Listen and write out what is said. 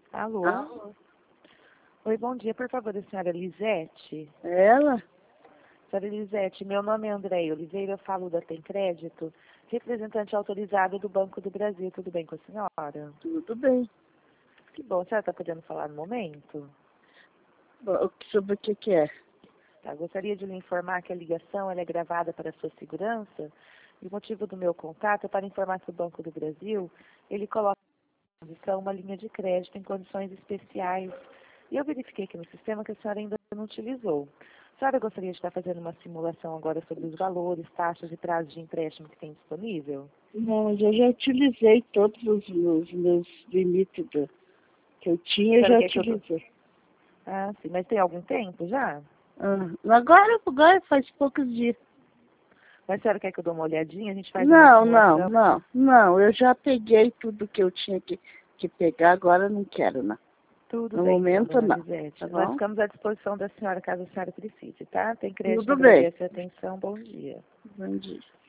Alô? Alô? Oi, bom dia. Por favor, a senhora Lisete? Ela? Senhora Lisete, meu nome é Andréia Oliveira, eu falo da Tem Crédito, representante autorizado do Banco do Brasil. Tudo bem com a senhora? Tudo bem. Que bom. A senhora está podendo falar no momento? Sobre o que é? Tá, gostaria de lhe informar que a ligação ela é gravada para sua segurança. E o motivo do meu contato é para informar que o Banco do Brasil, ele coloca à disposição uma linha de crédito em condições especiais. E eu verifiquei aqui no sistema que a senhora ainda não utilizou. A senhora gostaria de estar fazendo uma simulação agora sobre os valores, taxas e prazos de empréstimo que tem disponível? Não, mas eu já utilizei todos os meus limites que eu tinha, A eu senhora já quer que eu... utilizei. Ah, sim, mas tem algum tempo já? Agora faz poucos dias. Mas a senhora quer que eu dê uma olhadinha? A gente faz uma simulação. Não, eu já peguei tudo que eu tinha que pegar, agora não quero, não. Tudo No bem, então, momento, dona não, Lisete. tá Nós bom? ficamos à disposição da senhora caso a senhora precise, tá? Tem crédito, Tudo bem. agradeço a atenção. Bom dia. Bom dia.